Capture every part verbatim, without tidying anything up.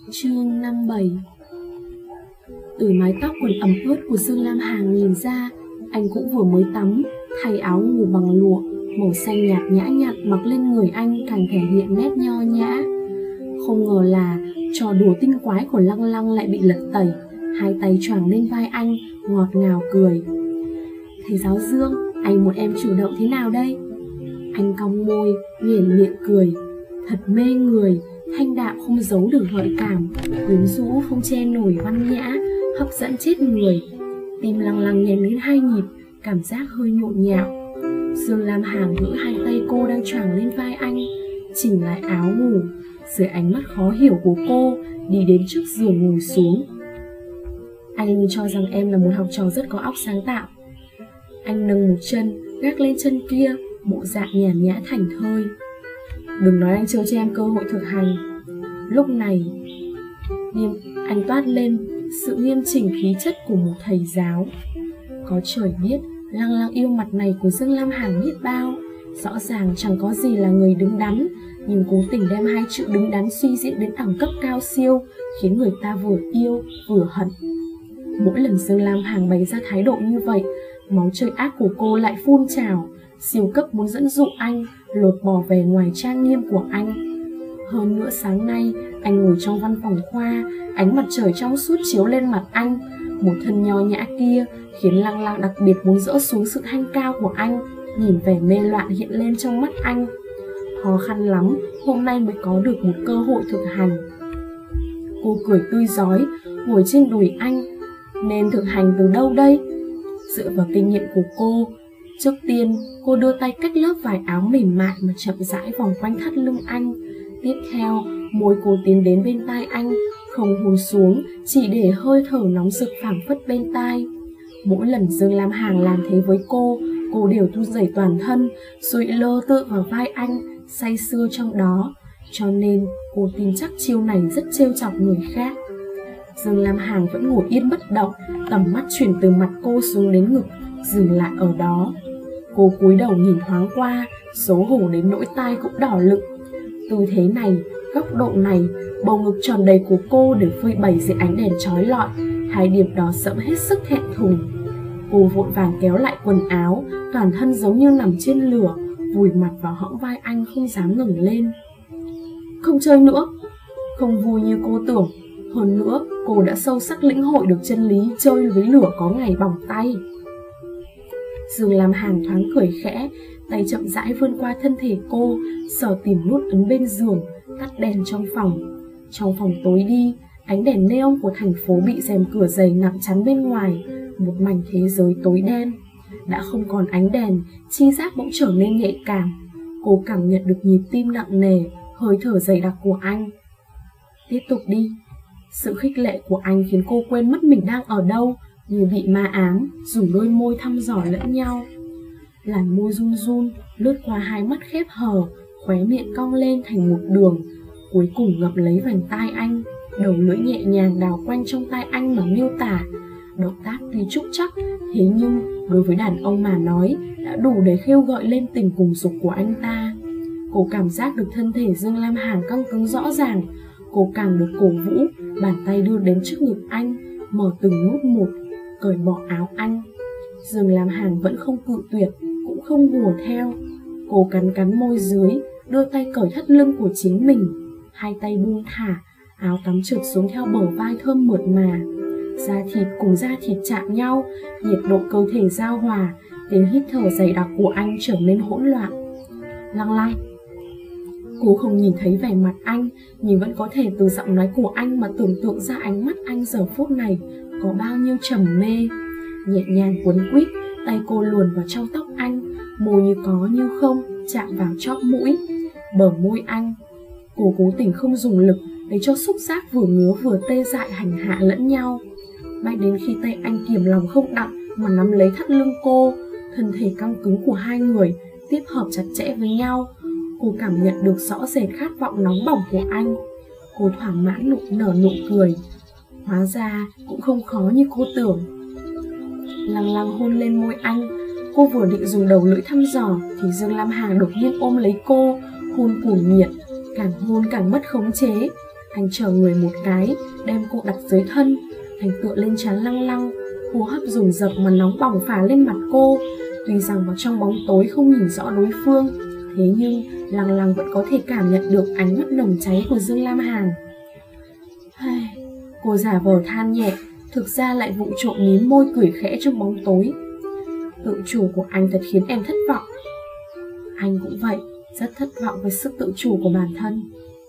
Chương năm bảy. Từ mái tóc còn ẩm ướt của Dương Lam Hàn nhìn ra, anh cũng vừa mới tắm, thay áo ngủ bằng lụa màu xanh nhạt nhã nhặn mặc lên người anh càng thể hiện nét nho nhã. Không ngờ là trò đùa tinh quái của Lăng Lăng lại bị lật tẩy, hai tay choàng lên vai anh, ngọt ngào cười. Thầy giáo Dương, anh muốn em chủ động thế nào đây? Anh cong môi, nhoẻn miệng cười, thật mê người, thanh đạm không giấu được gợi cảm, quyến rũ không che nổi văn nhã, hấp dẫn chết người. Tim Lăng Lăng nhảy lên hai nhịp, cảm giác hơi nhộn nhạo. Dương Lam Hàn giữ hai tay cô đang choàng lên vai anh, chỉnh lại áo ngủ. Dưới ánh mắt khó hiểu của cô, đi đến trước giường ngồi xuống. Anh luôn cho rằng em là một học trò rất có óc sáng tạo. Anh nâng một chân, gác lên chân kia, bộ dạng nhàn nhã thảnh thơi. Đừng nói anh chưa cho em cơ hội thực hành. Lúc này nghiêm, anh toát lên sự nghiêm chỉnh khí chất của một thầy giáo. Có trời biết Lăng Lăng yêu mặt này của Dương Lam Hàn biết bao. Rõ ràng chẳng có gì là người đứng đắn, nhưng cố tình đem hai chữ đứng đắn suy diễn đến đẳng cấp cao siêu, khiến người ta vừa yêu vừa hận. Mỗi lần Dương Lam Hàn bày ra thái độ như vậy, máu chơi ác của cô lại phun trào, siêu cấp muốn dẫn dụ anh, lột bỏ vẻ ngoài trang nghiêm của anh. Hơn nữa sáng nay, anh ngồi trong văn phòng khoa, ánh mặt trời trong suốt chiếu lên mặt anh. Một thân nho nhã kia khiến Lăng Lăng đặc biệt muốn dỡ xuống sự thanh cao của anh, nhìn vẻ mê loạn hiện lên trong mắt anh. Khó khăn lắm, hôm nay mới có được một cơ hội thực hành. Cô cười tươi rói, ngồi trên đùi anh. Nên thực hành từ đâu đây? Dựa vào kinh nghiệm của cô, trước tiên cô đưa tay cách lớp vải áo mềm mại mà chậm rãi vòng quanh thắt lưng anh. Tiếp theo, môi cô tiến đến bên tai anh, không hôn xuống, chỉ để hơi thở nóng rực phảng phất bên tai. Mỗi lần Dương Lam Hàn làm thế với cô, cô đều thu rẩy toàn thân, sụi lơ tựa vào vai anh, say sưa trong đó. Cho nên cô tin chắc chiêu này rất trêu chọc người khác. Dương Lam Hàn vẫn ngồi yên bất động, tầm mắt chuyển từ mặt cô xuống đến ngực, dừng lại ở đó. Cô cúi đầu nhìn thoáng qua, xấu hổ đến nỗi tai cũng đỏ lựng. Tư thế này, góc độ này, bầu ngực tròn đầy của cô đều phơi bày dưới ánh đèn chói lọi, hai điểm đỏ sẫm hết sức thẹn thùng. Cô vội vàng kéo lại quần áo, toàn thân giống như nằm trên lửa, vùi mặt vào hõm vai anh không dám ngẩng lên. Không chơi nữa. Không vui như cô tưởng. Hơn nữa, cô đã sâu sắc lĩnh hội được chân lý chơi với lửa có ngày bỏng tay. Dương Lam Hàn thoáng cười khẽ, tay chậm rãi vươn qua thân thể cô, sờ tìm nút ấn bên giường, tắt đèn trong phòng. Trong phòng tối đi, ánh đèn neon của thành phố bị rèm cửa dày nặng chắn bên ngoài, một mảnh thế giới tối đen. Đã không còn ánh đèn, chi giác bỗng trở nên nhạy cảm. Cô cảm nhận được nhịp tim nặng nề, hơi thở dày đặc của anh. Tiếp tục đi. Sự khích lệ của anh khiến cô quên mất mình đang ở đâu, như bị ma ám, dùng đôi môi thăm dò lẫn nhau. Làn môi run run, lướt qua hai mắt khép hờ, khóe miệng cong lên thành một đường, cuối cùng ngậm lấy vành tai anh, đầu lưỡi nhẹ nhàng đào quanh trong tai anh mà miêu tả. Động tác tuy trúc chắc, thế nhưng đối với đàn ông mà nói đã đủ để khêu gợi lên tình cùng dục của anh ta. Cô cảm giác được thân thể Dương Lam Hàn căng cứng rõ ràng. Cô càng được cổ vũ, bàn tay đưa đến trước ngực anh, mở từng nút một, cởi bỏ áo anh. Dương Lam Hàn vẫn không cự tuyệt, cũng không hùa theo. Cô cắn cắn môi dưới, đưa tay cởi thắt lưng của chính mình. Hai tay buông thả, áo tắm trượt xuống theo bờ vai thơm mượt mà. Da thịt cùng da thịt chạm nhau, nhiệt độ cơ thể giao hòa, tiếng hít thở dày đặc của anh trở nên hỗn loạn. Lăng Lăng. Cô không nhìn thấy vẻ mặt anh, nhưng vẫn có thể từ giọng nói của anh mà tưởng tượng ra ánh mắt anh giờ phút này có bao nhiêu trầm mê. Nhẹ nhàng quấn quýt, tay cô luồn vào trong tóc anh, môi như có như không chạm vào chóp mũi, bờ môi anh. Cô cố tình không dùng lực để cho xúc giác vừa ngứa vừa tê dại hành hạ lẫn nhau. Mãi đến khi tay anh kiềm lòng không đặng mà nắm lấy thắt lưng cô, thân thể căng cứng của hai người tiếp hợp chặt chẽ với nhau, cô cảm nhận được rõ rệt khát vọng nóng bỏng của anh. Cô thỏa mãn nụ nở nụ cười. Hóa ra cũng không khó như cô tưởng. Lăng Lăng hôn lên môi anh. Cô vừa định dùng đầu lưỡi thăm dò thì Dương Lam Hàn đột nhiên ôm lấy cô, hôn cuồng nhiệt, càng hôn càng mất khống chế. Anh chờ người một cái, đem cô đặt dưới thân. Anh tựa lên trán Lăng Lăng, hô hấp dồn dập mà nóng bỏng phả lên mặt cô. Tuy rằng vào trong bóng tối không nhìn rõ đối phương, thế nhưng Lăng Lăng vẫn có thể cảm nhận được ánh mắt nồng cháy của Dương Lam Hàn. Cô giả vờ than nhẹ, thực ra lại vụng trộm mím môi cười khẽ trong bóng tối. Tự chủ của anh thật khiến em thất vọng. Anh cũng vậy, rất thất vọng với sức tự chủ của bản thân.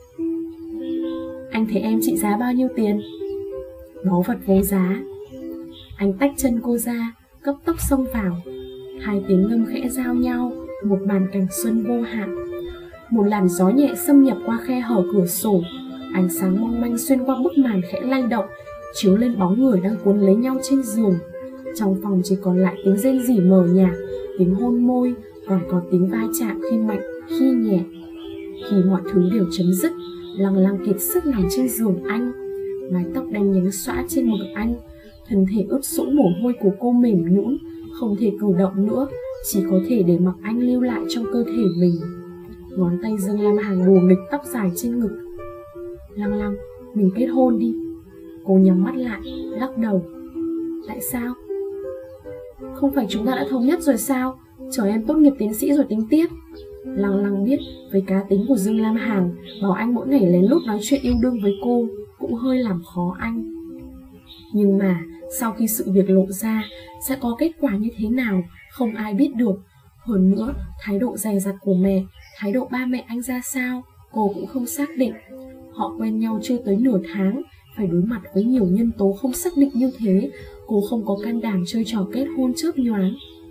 Anh thấy em trị giá bao nhiêu tiền? Báu vật vô giá. Anh tách chân cô ra, cấp tốc xông vào. Hai tiếng ngâm khẽ giao nhau, một màn cảnh xuân vô hạn. Một làn gió nhẹ xâm nhập qua khe hở cửa sổ, ánh sáng mong manh xuyên qua bức màn khẽ lay động, chiếu lên bóng người đang cuốn lấy nhau trên giường. Trong phòng chỉ còn lại tiếng rên rỉ mờ nhạt, tiếng hôn môi, còn có tiếng va chạm khi mạnh, khi nhẹ. Khi mọi thứ đều chấm dứt, Lăng Lăng kiệt sức nằm trên giường anh. Mái tóc đen nhánh xõa trên ngực anh, thân thể ướt sũng mồ hôi của cô mềm nhũn, không thể cử động nữa, chỉ có thể để mặc anh lưu lại trong cơ thể mình. Ngón tay Dương Lam Hàn đùa nghịch tóc dài trên ngực. Lăng Lăng, mình kết hôn đi. Cô nhắm mắt lại, lắc đầu. Tại sao? Không phải chúng ta đã thống nhất rồi sao? Chờ em tốt nghiệp tiến sĩ rồi tính tiếp. Lăng Lăng biết với cá tính của Dương Lam Hàn, bảo anh mỗi ngày lén lút nói chuyện yêu đương với cô cũng hơi làm khó anh. Nhưng mà sau khi sự việc lộ ra, sẽ có kết quả như thế nào không ai biết được. Hơn nữa, thái độ dè dặt của mẹ, thái độ ba mẹ anh ra sao, cô cũng không xác định. Họ quen nhau chưa tới nửa tháng, phải đối mặt với nhiều nhân tố không xác định như thế, cô không có can đảm chơi trò kết hôn chớp nhoáng.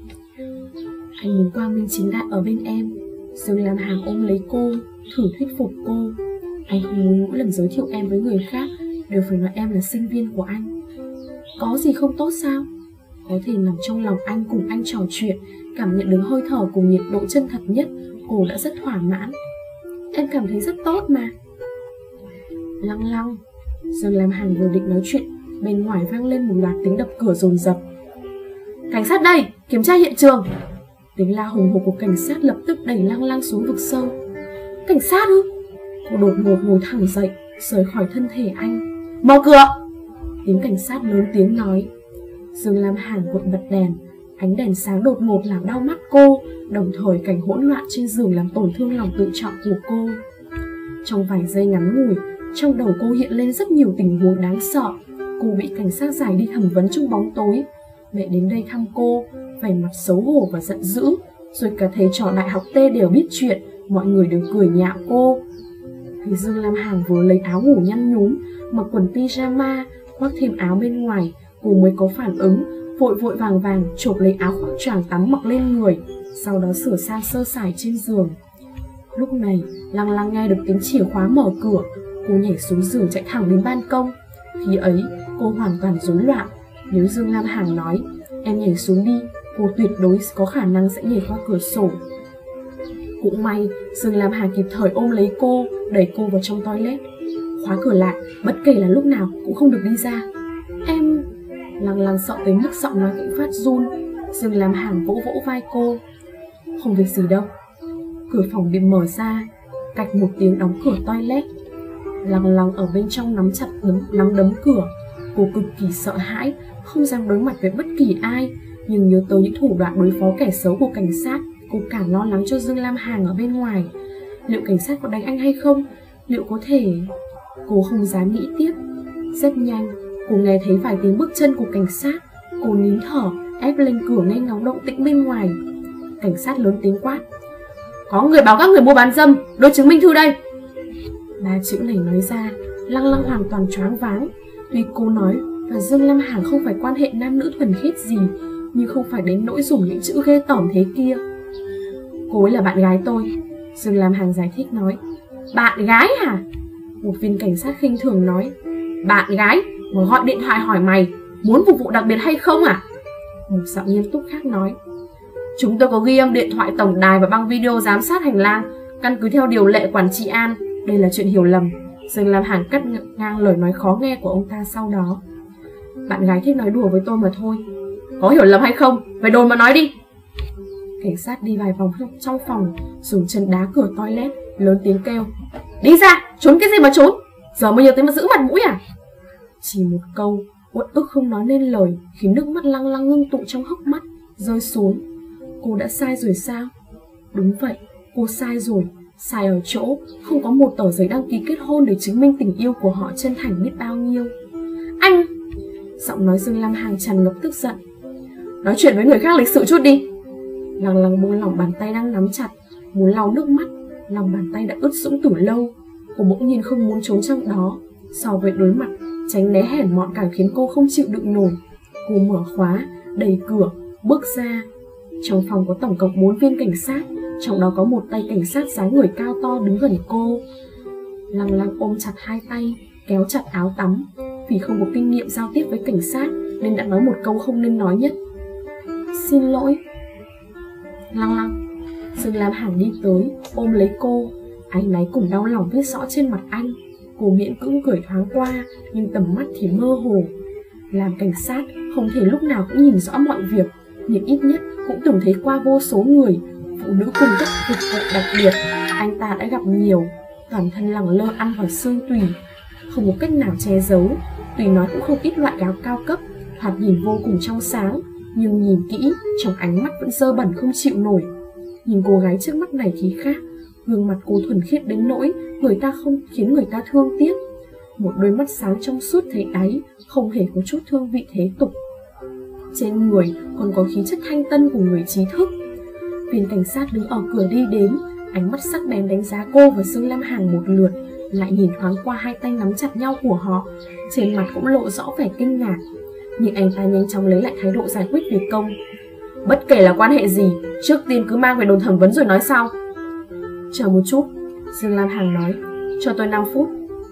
Anh muốn quang minh chính đại ở bên em. Dương Lam Hàn ôm lấy cô, thử thuyết phục cô. Anh không muốn mỗi lần giới thiệu em với người khác đều phải nói em là sinh viên của anh. Có gì không tốt sao? Có thể nằm trong lòng anh cùng anh trò chuyện, cảm nhận được hơi thở cùng nhiệt độ chân thật nhất, cô đã rất thỏa mãn. Em cảm thấy rất tốt mà. Lăng Lăng. Dương Lam Hàn vừa định nói chuyện, bên ngoài vang lên một loạt tiếng đập cửa dồn dập. Cảnh sát đây, kiểm tra hiện trường. Tiếng la hùng hục của cảnh sát lập tức đẩy Lăng Lăng xuống vực sâu. Cảnh sát ư? Cô đột ngột ngồi thẳng dậy, rời khỏi thân thể anh. Mở cửa! Tiếng cảnh sát lớn tiếng nói. Dương Lam Hàn vội bật đèn. Ánh đèn sáng đột ngột làm đau mắt cô, đồng thời cảnh hỗn loạn trên giường làm tổn thương lòng tự trọng của cô. Trong vài giây ngắn ngủi, trong đầu cô hiện lên rất nhiều tình huống đáng sợ. Cô bị cảnh sát giải đi thẩm vấn trong bóng tối. Mẹ đến đây thăm cô, vẻ mặt xấu hổ và giận dữ. Rồi cả thầy trò đại học T đều biết chuyện, mọi người đều cười nhạo cô. Thấy Dương Lam Hàn vừa lấy áo ngủ nhăn nhúm, mặc quần pyjama, khoác thêm áo bên ngoài, cô mới có phản ứng, vội vội vàng vàng chộp lấy áo khoác choàng tắm mặc lên người, sau đó sửa sang sơ sài trên giường. Lúc này, Lăng Lăng nghe được tiếng chìa khóa mở cửa, cô nhảy xuống giường chạy thẳng đến ban công. Khi ấy, cô hoàn toàn rối loạn. Nếu Dương Lam Hàn nói, em nhảy xuống đi, cô tuyệt đối có khả năng sẽ nhảy qua cửa sổ. Cũng may, Dương Lam Hàn kịp thời ôm lấy cô, đẩy cô vào trong toilet. Khóa cửa lại, bất kể là lúc nào cũng không được đi ra. Em... Lăng Lăng sợ tới mức giọng nói cũng phát run. Dương Lam Hàn vỗ vỗ vai cô. Không việc gì đâu. Cửa phòng bị mở ra, cạch một tiếng đóng cửa toilet. Lăng Lăng ở bên trong nắm chặt nắm, nắm đấm cửa. Cô cực kỳ sợ hãi, không dám đối mặt với bất kỳ ai. Nhưng nhớ tới những thủ đoạn đối phó kẻ xấu của cảnh sát, cô càng lo lắng cho Dương Lam Hàn ở bên ngoài. Liệu cảnh sát có đánh anh hay không? Liệu có thể... Cô không dám nghĩ tiếp. Rất nhanh, cô nghe thấy vài tiếng bước chân của cảnh sát. Cô nín thở, ép lên cửa nghe ngóng động tĩnh bên ngoài. Cảnh sát lớn tiếng quát. Có người báo các người mua bán dâm, đưa chứng minh thư đây. Ba chữ này nói ra, Lăng Lăng hoàn toàn choáng váng. Tuy cô nói và Dương Lam Hàn không phải quan hệ nam nữ thuần khiết gì, nhưng không phải đến nỗi dùng những chữ ghê tởm thế kia. Cô ấy là bạn gái tôi, Dương Lam Hàn giải thích nói. Bạn gái hả? Một viên cảnh sát khinh thường nói. Bạn gái mà gọi điện thoại hỏi mày muốn phục vụ đặc biệt hay không à? Một giọng nghiêm túc khác nói. Chúng tôi có ghi âm điện thoại tổng đài và băng video giám sát hành lang, căn cứ theo điều lệ quản trị an. Đây là chuyện hiểu lầm. Dương Lam Hàn cắt ngang lời nói khó nghe của ông ta sau đó. Bạn gái thích nói đùa với tôi mà thôi. Có hiểu lầm hay không? Về đồn mà nói đi. Cảnh sát đi vài vòng trong phòng, dùng chân đá cửa toilet, lớn tiếng kêu. Đi ra, trốn cái gì mà trốn? Giờ mới nhớ tới mà giữ mặt mũi à? Chỉ một câu, uất ức không nói nên lời, khiến nước mắt lăng lăng ngưng tụ trong hốc mắt, rơi xuống. Cô đã sai rồi sao? Đúng vậy, cô sai rồi. Sai ở chỗ không có một tờ giấy đăng ký kết hôn để chứng minh tình yêu của họ chân thành biết bao nhiêu. Anh! Giọng nói Dương Lam Hằng tràn ngập tức giận. Nói chuyện với người khác lịch sự chút đi. Lăng lăng buông lỏng bàn tay đang nắm chặt, muốn lau nước mắt. Lòng bàn tay đã ướt sũng từ lâu. Cô bỗng nhiên không muốn trốn trong đó. So với đối mặt, tránh né hèn mọn càng khiến cô không chịu đựng nổi. Cô mở khóa, đẩy cửa, bước ra. Trong phòng có tổng cộng bốn viên cảnh sát, trong đó có một tay cảnh sát dáng người cao to đứng gần cô. Lăng lăng ôm chặt hai tay, kéo chặt áo tắm. Vì không có kinh nghiệm giao tiếp với cảnh sát nên đã nói một câu không nên nói nhất. Xin lỗi. Lăng lăng. Dương Lam Hằng đi tới, ôm lấy cô. Áy náy cùng đau lòng vết rõ trên mặt anh. Cô miễn cưỡng cười thoáng qua, nhưng tầm mắt thì mơ hồ. Làm cảnh sát không thể lúc nào cũng nhìn rõ mọi việc, nhưng ít nhất cũng từng thấy qua vô số người. Phụ nữ cung cấp dịch vụ đặc biệt anh ta đã gặp nhiều. Toàn thân lẳng lơ ăn vào xương tủy, không có cách nào che giấu. Tùy nói cũng không ít loại áo cao cấp, thoạt nhìn vô cùng trong sáng, nhưng nhìn kỹ trong ánh mắt vẫn dơ bẩn không chịu nổi. Nhìn cô gái trước mắt này thì khác. Gương mặt cô thuần khiết đến nỗi người ta không khiến người ta thương tiếc. Một đôi mắt sáng trong suốt thấy đáy, không hề có chút thương vị thế tục. Trên người còn có khí chất thanh tân của người trí thức. Viên cảnh sát đứng ở cửa đi đến, ánh mắt sắc bén đánh giá cô và Dương Lam Hằng một lượt, lại nhìn thoáng qua hai tay nắm chặt nhau của họ. Trên mặt cũng lộ rõ vẻ kinh ngạc, nhưng anh ta nhanh chóng lấy lại thái độ giải quyết việc công. Bất kể là quan hệ gì, trước tiên cứ mang về đồn thẩm vấn rồi nói sau. Chờ một chút, Dương Lam Hằng nói, cho tôi năm phút.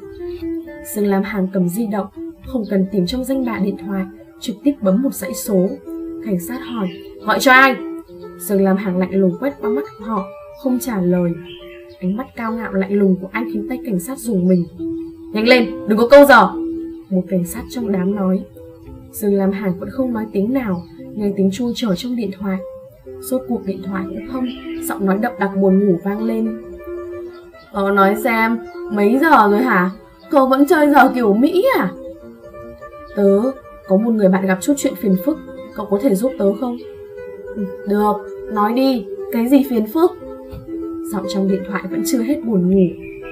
Dương Lam Hằng cầm di động, không cần tìm trong danh bạ điện thoại, trực tiếp bấm một dãy số. Cảnh sát hỏi, gọi cho ai? Dương Lam Hằng lạnh lùng quét qua mắt họ, không trả lời. Ánh mắt cao ngạo lạnh lùng của anh khiến tay cảnh sát rùng mình. Nhanh lên, đừng có câu giờ. Một cảnh sát trong đám nói. Dương Lam Hằng vẫn không nói tiếng nào, nghe tiếng chuông chở trong điện thoại. Rốt cuộc điện thoại cũng thông, giọng nói đậm đặc buồn ngủ vang lên. Ờ nói xem, mấy giờ rồi hả? Cậu vẫn chơi giờ kiểu Mỹ à? Tớ có một người bạn gặp chút chuyện phiền phức, cậu có thể giúp tớ không? Được, nói đi, cái gì phiền phức? Giọng trong điện thoại vẫn chưa hết buồn ngủ.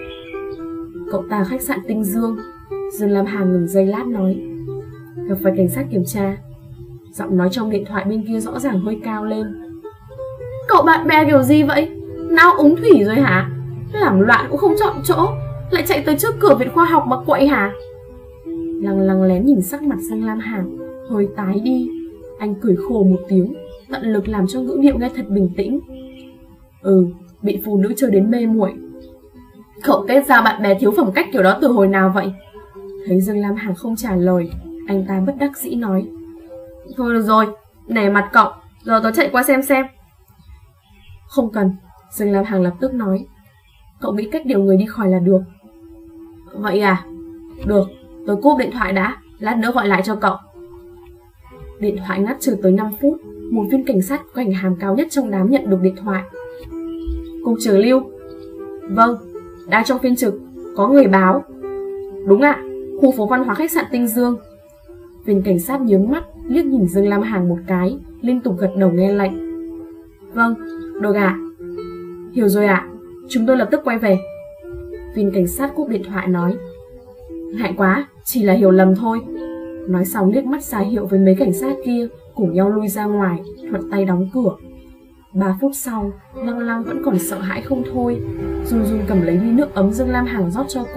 Cậu ta khách sạn Tinh Dương. Dương Lam Hằng ngừng giây lát nói. Gặp phải cảnh sát kiểm tra. Giọng nói trong điện thoại bên kia rõ ràng hơi cao lên. Cậu bạn bè kiểu gì vậy? Não úng thủy rồi hả? Làm loạn cũng không chọn chỗ, lại chạy tới trước cửa viện khoa học mà quậy hả? Lăng lăng lén nhìn sắc mặt Dương Lam Hằng, hơi tái đi. Anh cười khổ một tiếng, tận lực làm cho ngữ điệu nghe thật bình tĩnh. Ừ, bị phụ nữ chơi đến mê muội. Cậu kết giao bạn bè thiếu phẩm cách kiểu đó từ hồi nào vậy? Thấy Dương Lam Hằng không trả lời, anh ta bất đắc dĩ nói. Thôi được rồi, nể mặt cậu, giờ tớ chạy qua xem xem. Không cần, Dương Lam Hằng lập tức nói. Cậu nghĩ cách điều người đi khỏi là được. Vậy à? Được, tớ cúp điện thoại đã, lát nữa gọi lại cho cậu. Điện thoại ngắt chưa tới năm phút, một viên cảnh sát có cảnh hàm cao nhất trong đám nhận được điện thoại. Cục trưởng Lưu. Vâng, đang trong phiên trực, có người báo. Đúng ạ, khu phố văn hóa khách sạn Tinh Dương. Viên cảnh sát nhướng mắt, liếc nhìn Dương Lam Hằng một cái, liên tục gật đầu nghe lệnh. Vâng, được ạ. Hiểu rồi ạ, chúng tôi lập tức quay về. Viên cảnh sát cúp điện thoại nói. Ngại quá, chỉ là hiểu lầm thôi. Nói xong liếc mắt ra hiệu với mấy cảnh sát kia, cùng nhau lui ra ngoài, thuận tay đóng cửa. Ba phút sau, Lăng Lăng vẫn còn sợ hãi không thôi, run run cầm lấy ly nước ấm Dương Lam Hằng rót cho cô.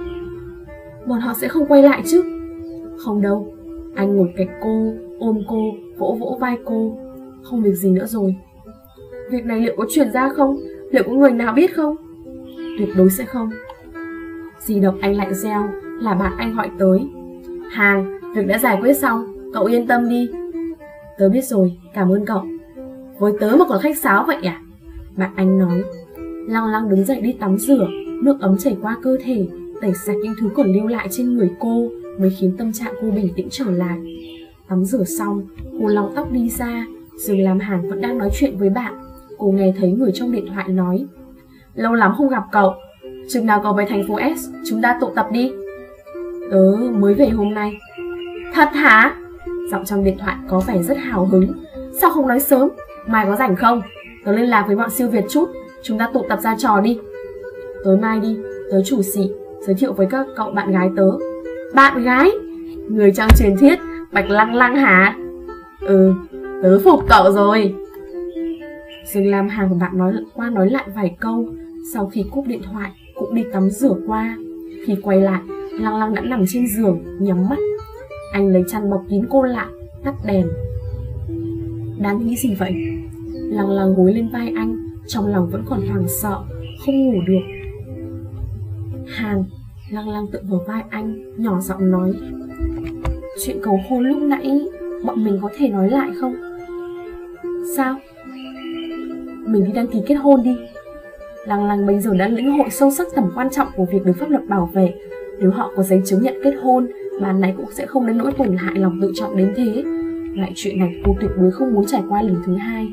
Bọn họ sẽ không quay lại chứ? Không đâu. Anh ngồi cạnh cô, ôm cô, vỗ vỗ vai cô. Không việc gì nữa rồi. Việc này liệu có truyền ra không? Liệu có người nào biết không? Tuyệt đối sẽ không. Di động anh lại reo, là bạn anh gọi tới. Hàng, việc đã giải quyết xong, cậu yên tâm đi. Tớ biết rồi, cảm ơn cậu. Với tớ mà còn khách sáo vậy à? Bạn anh nói. Lăng Lăng đứng dậy đi tắm rửa, nước ấm chảy qua cơ thể, tẩy sạch những thứ còn lưu lại trên người cô, mới khiến tâm trạng cô bình tĩnh trở lại. Tắm rửa xong, cô lau tóc đi ra. Dương Lam Hằng vẫn đang nói chuyện với bạn. Cô nghe thấy người trong điện thoại nói. Lâu lắm không gặp cậu, chừng nào cậu về thành phố S, chúng ta tụ tập đi, Tớ mới về hôm nay. Thật hả? Giọng trong điện thoại có vẻ rất hào hứng. Sao không nói sớm? Mai có rảnh không? Tớ liên lạc với bọn siêu Việt chút, chúng ta tụ tập ra trò đi. Tối mai đi, tớ chủ xỉ, giới thiệu với các cậu bạn gái tớ. Bạn gái? Người trong truyền thuyết Bạch Lăng Lăng hả? Ừ, tớ phục cậu rồi. Dương Lam Hằng và bạn nói qua nói lại vài câu. Sau khi cúp điện thoại cũng đi tắm rửa qua. Khi quay lại, Lăng Lăng đã nằm trên giường nhắm mắt. Anh lấy chăn bọc kín cô lại, tắt đèn. Đang nghĩ gì vậy? Lăng Lăng gối lên vai anh, trong lòng vẫn còn hoảng sợ, không ngủ được. Hàn. Lăng Lăng tựa vào vai anh, nhỏ giọng nói. Chuyện cầu hôn lúc nãy bọn mình có thể nói lại không? Sao? Mình đi đăng ký kết hôn đi. Lăng Lăng bây giờ đã lĩnh hội sâu sắc tầm quan trọng của việc được pháp luật bảo vệ. Nếu họ có giấy chứng nhận kết hôn, bạn này cũng sẽ không đến nỗi tổn hại lòng tự trọng đến thế. Loại chuyện này cô tuyệt đối không muốn trải qua lần thứ hai.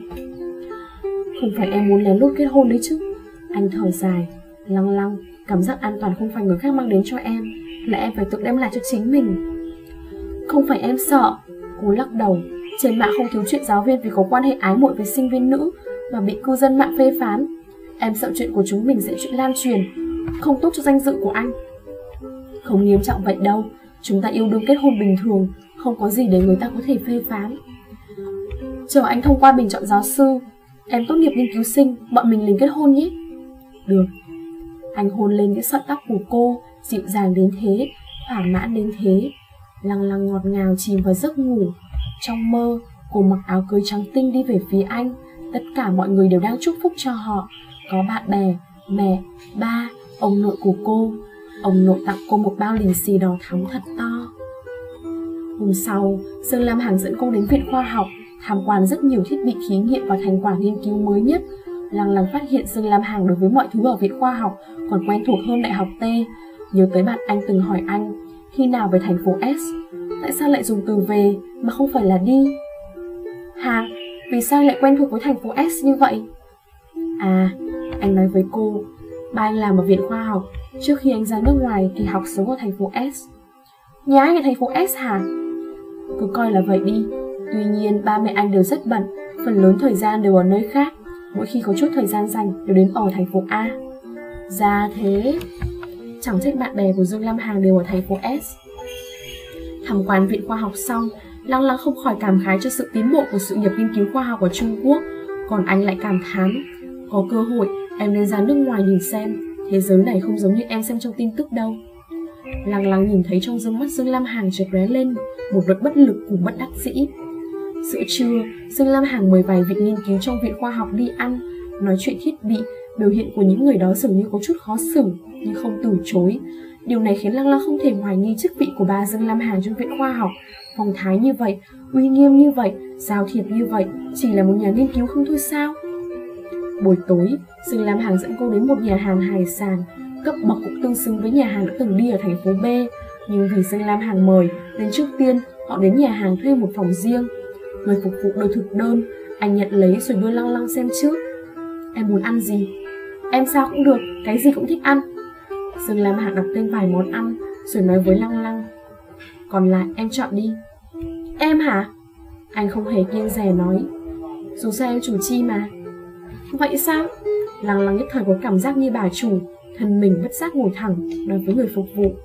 Không phải em muốn lén lút kết hôn đấy chứ. Anh thở dài. Lăng Lăng, cảm giác an toàn không phải người khác mang đến cho em, là em phải tự đem lại cho chính mình. Không phải em sợ. Cô lắc đầu. Trên mạng không thiếu chuyện giáo viên vì có quan hệ ái muội với sinh viên nữ mà bị cư dân mạng phê phán. Em sợ chuyện của chúng mình sẽ chuyện lan truyền, không tốt cho danh dự của anh. Không nghiêm trọng vậy đâu. Chúng ta yêu đương kết hôn bình thường, không có gì để người ta có thể phê phán. Chờ anh thông qua bình chọn giáo sư, em tốt nghiệp nghiên cứu sinh, bọn mình liền kết hôn nhé. Được. Anh hôn lên những sợi tóc của cô, dịu dàng đến thế, thỏa mãn đến thế. Lăng Lăng ngọt ngào chìm vào giấc ngủ. Trong mơ, cô mặc áo cưới trắng tinh đi về phía anh. Tất cả mọi người đều đang chúc phúc cho họ. Có bạn bè, mẹ, ba, ông nội của cô. Ông nội tặng cô một bao lì xì đỏ thắm thật to. Hôm sau, Dương Lam Hằng dẫn cô đến viện khoa học, tham quan rất nhiều thiết bị thí nghiệm và thành quả nghiên cứu mới nhất. Lăng Lăng phát hiện Dương Lam Hằng đối với mọi thứ ở viện khoa học còn quen thuộc hơn đại học T. Nhớ tới bạn anh từng hỏi anh, khi nào về thành phố S? Tại sao lại dùng từ về mà không phải là đi? Hằng, vì sao lại quen thuộc với thành phố S như vậy? À, anh nói với cô, ba anh làm ở viện khoa học, trước khi anh ra nước ngoài thì học sống ở thành phố S. Nhà anh ở thành phố S hả? Cứ coi là vậy đi. Tuy nhiên ba mẹ anh đều rất bận, phần lớn thời gian đều ở nơi khác. Mỗi khi có chút thời gian rảnh đều đến ở thành phố A. Ra thế. Chẳng trách bạn bè của Dương Lam Hằng đều ở thành phố S. Tham quan viện khoa học xong, Lăng Lăng không khỏi cảm khái cho sự tiến bộ của sự nghiệp nghiên cứu khoa học ở Trung Quốc. Còn anh lại cảm thán, có cơ hội em nên ra nước ngoài nhìn xem, thế giới này không giống như em xem trong tin tức đâu. Lăng Lăng nhìn thấy trong dương mắt Dương Lam Hằng chợt lóe lên một vật bất lực cùng bất đắc dĩ. Giữa trưa, Dương Lam Hằng mời vài vị nghiên cứu trong viện khoa học đi ăn, nói chuyện thiết bị. Biểu hiện của những người đó dường như có chút khó xử, nhưng không từ chối. Điều này khiến Lăng Lăng không thể hoài nghi chức vị của bà Dương Lam Hằng trong viện khoa học. Phong thái như vậy, uy nghiêm như vậy, giao thiệp như vậy, chỉ là một nhà nghiên cứu không thôi sao? Buổi tối, Dương Lam Hằng dẫn cô đến một nhà hàng hải sản, cấp bậc cũng tương xứng với nhà hàng đã từng đi ở thành phố B. Nhưng vì Dương Lam Hằng mời, nên trước tiên họ đến nhà hàng thuê một phòng riêng. Người phục vụ đưa thực đơn, anh nhận lấy rồi đưa Lăng Lăng xem trước. Em muốn ăn gì? Em sao cũng được, cái gì cũng thích ăn. Dương Lam Hằng đọc tên vài món ăn, rồi nói với Lăng Lăng, còn lại em chọn đi. Em hả? Anh không hề kiêng dè nói, dù sao em chủ chi mà. Vậy sao? Lăng Lăng nhất thời có cảm giác như bà chủ, thân mình bất giác ngồi thẳng, nói với người phục vụ,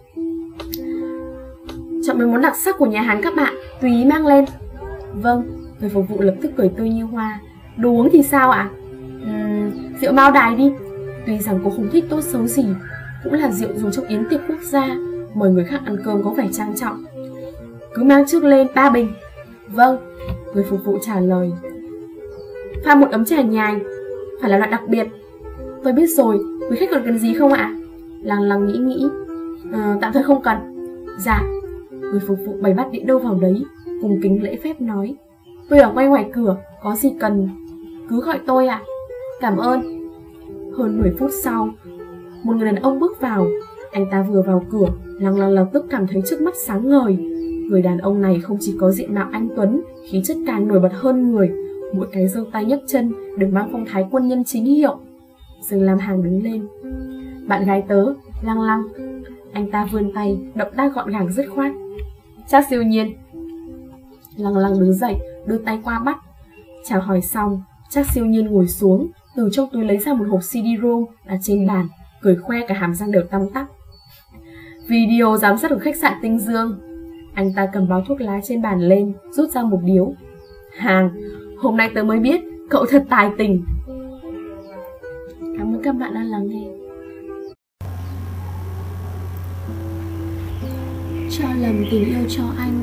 chọn mấy món đặc sắc của nhà hàng các bạn, tùy ý mang lên. Vâng. Người phục vụ lập tức cười tươi như hoa. Đồ uống thì sao ạ? Uhm, rượu Mao Đài đi. Tuy rằng cô không thích tốt xấu gì, cũng là rượu dùng trong yến tiệc quốc gia, mời người khác ăn cơm có vẻ trang trọng. Cứ mang trước lên ba bình. Vâng. Người phục vụ trả lời. Pha một ấm trà nhài, phải là loại đặc biệt. Tôi biết rồi, quý khách còn cần gì không ạ? Lăng Lăng nghĩ nghĩ. À, tạm thời không cần. Dạ. Người phục vụ bày bát đĩa đâu vào đấy, cùng kính lễ phép nói, tôi ở ngay ngoài cửa, có gì cần cứ gọi tôi ạ. Cảm ơn. Hơn mười phút sau, một người đàn ông bước vào. Anh ta vừa vào cửa, Lăng Lăng lập tức cảm thấy trước mắt sáng ngời. Người đàn ông này không chỉ có diện mạo anh tuấn, khí chất càng nổi bật hơn người, mỗi cái giơ tay nhấc chân đều mang phong thái quân nhân chính hiệu. Dương Lam Hằng đứng lên. Bạn gái tớ, Lăng Lăng. Anh ta vươn tay, động tác gọn gàng dứt khoát. Trác Siêu Nhiên. Lăng Lăng đứng dậy, đưa tay qua bắt. Chào hỏi xong, Trác Siêu Nhiên ngồi xuống, từ trong túi lấy ra một hộp xê đê-ROM đặt trên bàn, cười khoe cả hàm răng đều tăm tắp. Video giám sát của khách sạn Tinh Dương. Anh ta cầm bao thuốc lá trên bàn lên, rút ra một điếu. Hàng, hôm nay tớ mới biết, cậu thật tài tình. Cảm ơn các bạn đã lắng nghe. Cho lầm tình yêu cho anh,